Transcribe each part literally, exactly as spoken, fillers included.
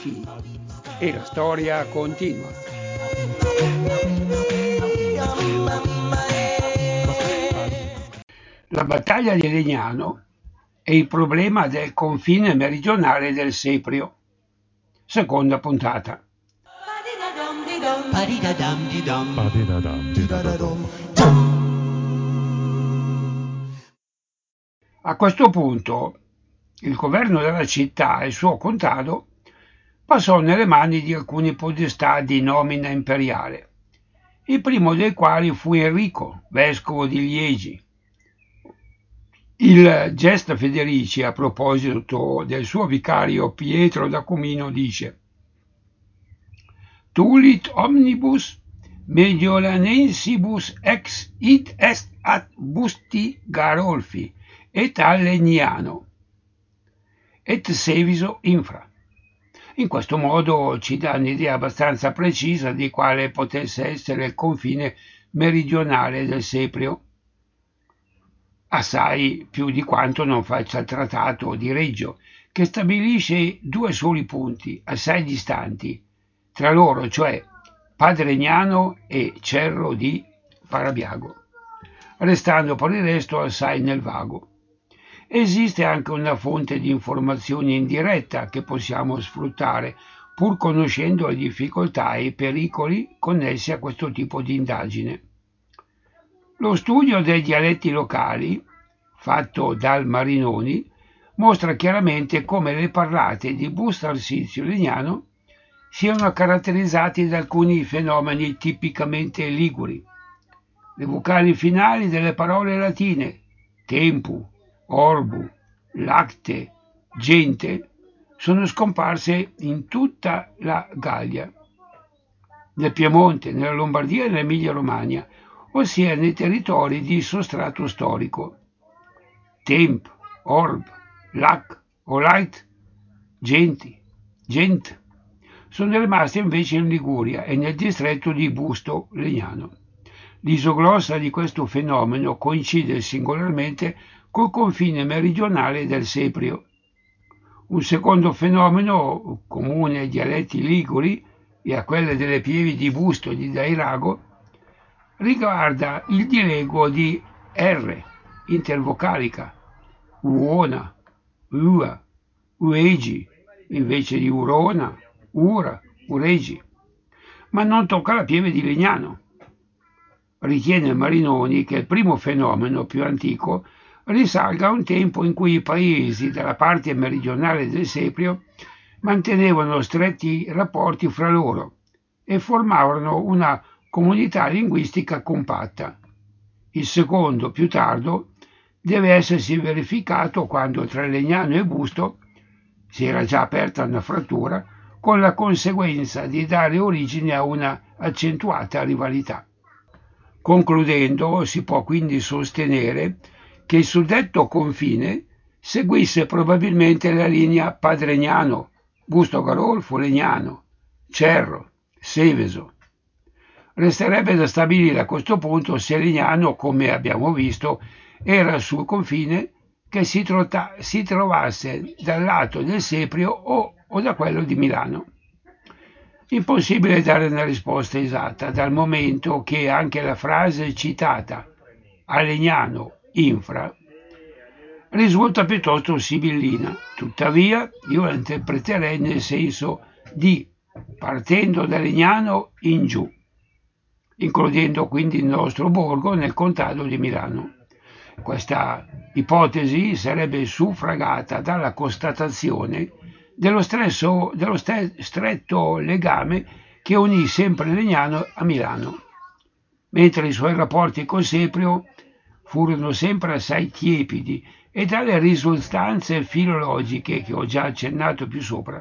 confini e la storia continua. La battaglia di Legnano e il problema del confine meridionale del Seprio. Seconda puntata. A questo punto il governo della città e il suo contado passò nelle mani di alcuni podestà di nomina imperiale, il primo dei quali fu Enrico, vescovo di Liegi. Il Gesta Federici, a proposito del suo vicario Pietro da Comino, dice: Tulit omnibus mediolanensibus ex id est ad Busti Garolfi et a Legnano et Seviso infra. In questo modo ci dà un'idea abbastanza precisa di quale potesse essere il confine meridionale del Seprio, assai più di quanto non faccia il Trattato di Reggio, che stabilisce due soli punti assai distanti tra loro, cioè Padregnano e Cerro di Parabiago, restando per il resto assai nel vago. Esiste anche una fonte di informazioni indiretta che possiamo sfruttare, pur conoscendo le difficoltà e i pericoli connessi a questo tipo di indagine. Lo studio dei dialetti locali, fatto dal Marinoni, mostra chiaramente come le parlate di Busto Arsizio Legnano siano caratterizzati da alcuni fenomeni tipicamente liguri. Le vocali finali delle parole latine tempu, orbu, lacte, gente sono scomparse in tutta la Gallia, nel Piemonte, nella Lombardia e nell'Emilia-Romagna, ossia nei territori di sostrato storico. Temp, orb, lac o light, genti, gent sono rimaste invece in Liguria e nel distretto di Busto Legnano. L'isoglossa di questo fenomeno coincide singolarmente col confine meridionale del Seprio. Un secondo fenomeno, comune ai dialetti liguri e a quelle delle pievi di Busto e di Dairago, riguarda il dileguo di R, intervocalica, uona, ua, uegi, invece di urona, ura, uregi, ma non tocca la pieve di Legnano. Ritiene Marinoni che il primo fenomeno più antico risalga a un tempo in cui i paesi della parte meridionale del Seprio mantenevano stretti rapporti fra loro e formavano una comunità linguistica compatta. Il secondo, più tardo, deve essersi verificato quando tra Legnano e Busto si era già aperta una frattura, con la conseguenza di dare origine a una accentuata rivalità. Concludendo, si può quindi sostenere che il suddetto confine seguisse probabilmente la linea Padregnano, Busto Garolfo, Legnano, Cerro, Seveso. Resterebbe da stabilire a questo punto se Legnano, come abbiamo visto, era sul confine che si, trota, si trovasse dal lato del Seprio o, o da quello di Milano. Impossibile dare una risposta esatta, dal momento che anche la frase citata a Legnano infra risulta piuttosto sibillina. Tuttavia io la interpreterei nel senso di partendo da Legnano in giù, includendo quindi il nostro borgo nel contado di Milano. Questa ipotesi sarebbe suffragata dalla constatazione dello, stresso, dello stretto legame che unì sempre Legnano a Milano, mentre i suoi rapporti con Seprio furono sempre assai tiepidi e dalle risultanze filologiche che ho già accennato più sopra.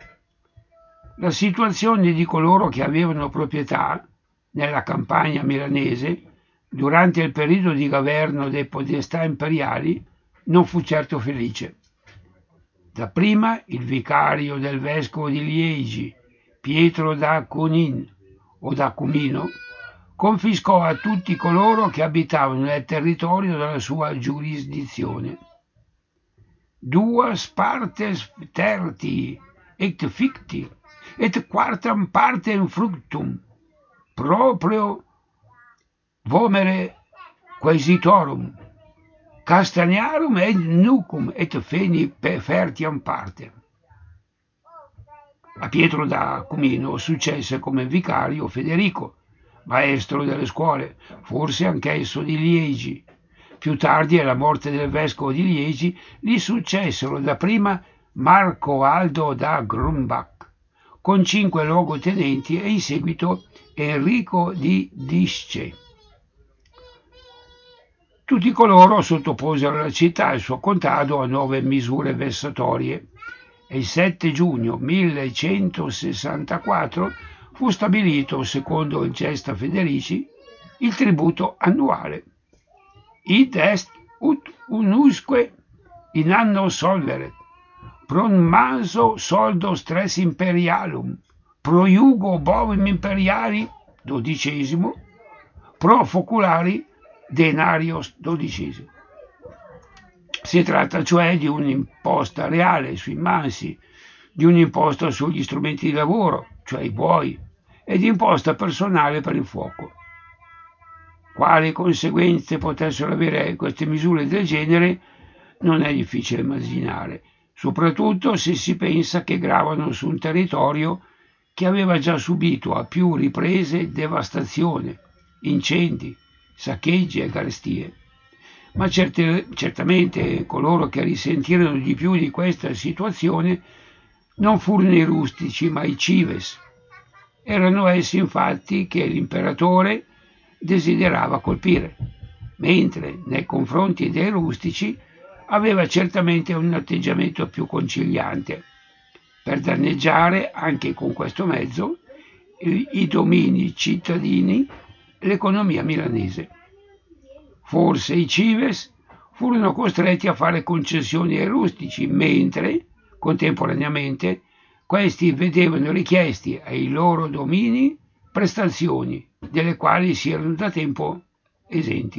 La situazione di coloro che avevano proprietà nella campagna milanese durante il periodo di governo dei podestà imperiali non fu certo felice. Dapprima il vicario del vescovo di Liegi, Pietro da Conin o da Comino, confiscò a tutti coloro che abitavano nel territorio della sua giurisdizione. Duas partes tertii et ficti, et quartam partem fructum, proprio vomere quaesitorum, castagnarum et nucum, et feni fertiam partem. A Pietro da Cumino successe come vicario Federico, maestro delle scuole, forse anch'esso di Liegi. Più tardi, alla morte del vescovo di Liegi, gli successero dapprima Marco Aldo da Grumbach, con cinque luogotenenti, e in seguito Enrico di Disce. Tutti coloro sottoposero la città e il suo contado a nuove misure vessatorie, e il sette giugno millecentosessantaquattro fu stabilito, secondo il Gesta Federici, il tributo annuale. Id est ut unusque in anno solveret, pro maso soldos tres imperialum, pro iugo bovim imperiali, dodicesimo, pro foculari denarios, dodicesimo. Si tratta cioè di un'imposta reale sui mansi, di un'imposta sugli strumenti di lavoro, cioè i buoi, e di imposta personale per il fuoco. Quali conseguenze potessero avere queste misure del genere non è difficile immaginare, soprattutto se si pensa che gravano su un territorio che aveva già subito a più riprese devastazione, incendi, saccheggi e carestie. Ma certe, certamente coloro che risentirono di più di questa situazione non furono i rustici, ma i cives. Erano essi infatti che l'imperatore desiderava colpire, mentre nei confronti dei rustici aveva certamente un atteggiamento più conciliante, per danneggiare anche con questo mezzo i, i domini cittadini e l'economia milanese. Forse i cives furono costretti a fare concessioni ai rustici, mentre, contemporaneamente, questi vedevano richiesti ai loro domini prestazioni, delle quali si erano da tempo esenti.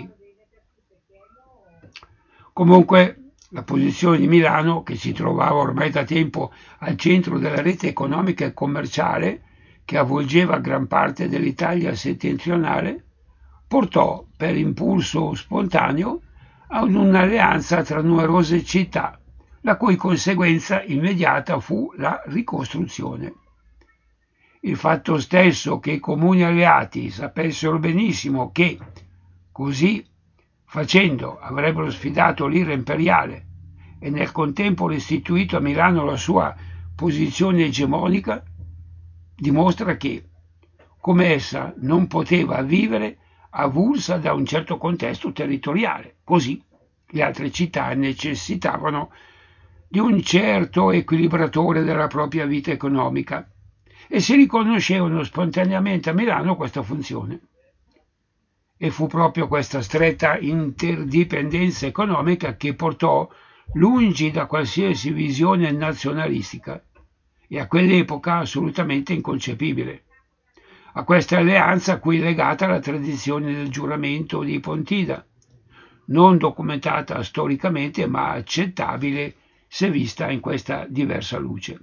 Comunque, la posizione di Milano, che si trovava ormai da tempo al centro della rete economica e commerciale che avvolgeva gran parte dell'Italia settentrionale, portò per impulso spontaneo ad un'alleanza tra numerose città, la cui conseguenza immediata fu la ricostruzione. Il fatto stesso che i comuni alleati sapessero benissimo che, così facendo, avrebbero sfidato l'ira imperiale e nel contempo restituito a Milano la sua posizione egemonica, dimostra che, come essa non poteva vivere avulsa da un certo contesto territoriale, così le altre città necessitavano di un certo equilibratore della propria vita economica e si riconoscevano spontaneamente a Milano questa funzione. E fu proprio questa stretta interdipendenza economica che portò lungi da qualsiasi visione nazionalistica e a quell'epoca assolutamente inconcepibile, a questa alleanza a cui è legata la tradizione del giuramento di Pontida, non documentata storicamente ma accettabile se vista in questa diversa luce.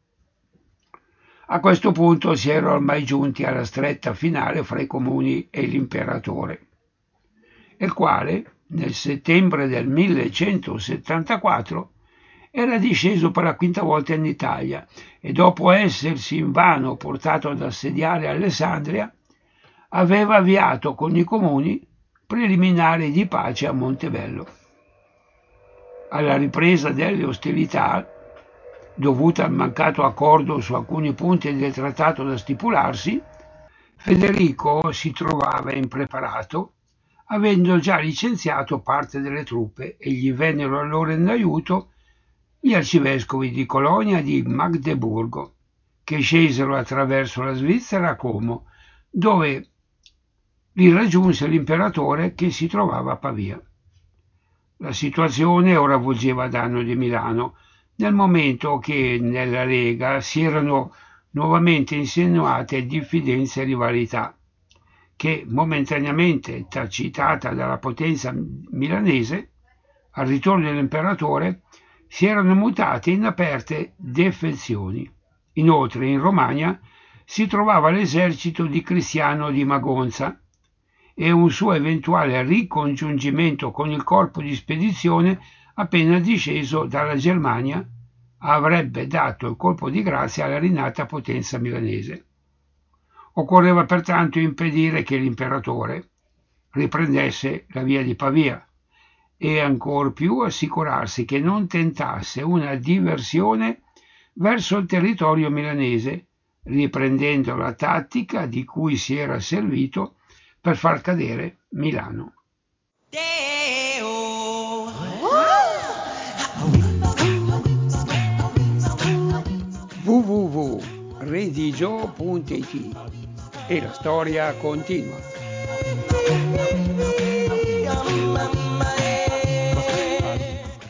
A questo punto si erano ormai giunti alla stretta finale fra i comuni e l'imperatore, il quale, nel settembre del millecentosettantaquattro, era disceso per la quinta volta in Italia e, dopo essersi invano portato ad assediare Alessandria, aveva avviato con i comuni preliminari di pace a Montebello. Alla ripresa delle ostilità, dovuta al mancato accordo su alcuni punti del trattato da stipularsi, Federico si trovava impreparato, avendo già licenziato parte delle truppe, e gli vennero allora in aiuto gli arcivescovi di Colonia e di Magdeburgo, che scesero attraverso la Svizzera a Como, dove li raggiunse l'imperatore che si trovava a Pavia. La situazione ora volgeva a danno di Milano, nel momento che nella Lega si erano nuovamente insinuate diffidenze e rivalità, che momentaneamente tacitata dalla potenza milanese, al ritorno dell'imperatore si erano mutate in aperte defezioni. Inoltre in Romagna si trovava l'esercito di Cristiano di Magonza e un suo eventuale ricongiungimento con il corpo di spedizione appena disceso dalla Germania avrebbe dato il colpo di grazia alla rinata potenza milanese. Occorreva pertanto impedire che l'imperatore riprendesse la via di Pavia e ancor più assicurarsi che non tentasse una diversione verso il territorio milanese, riprendendo la tattica di cui si era servito per far cadere Milano. w w w punto redigio punto it e la storia continua.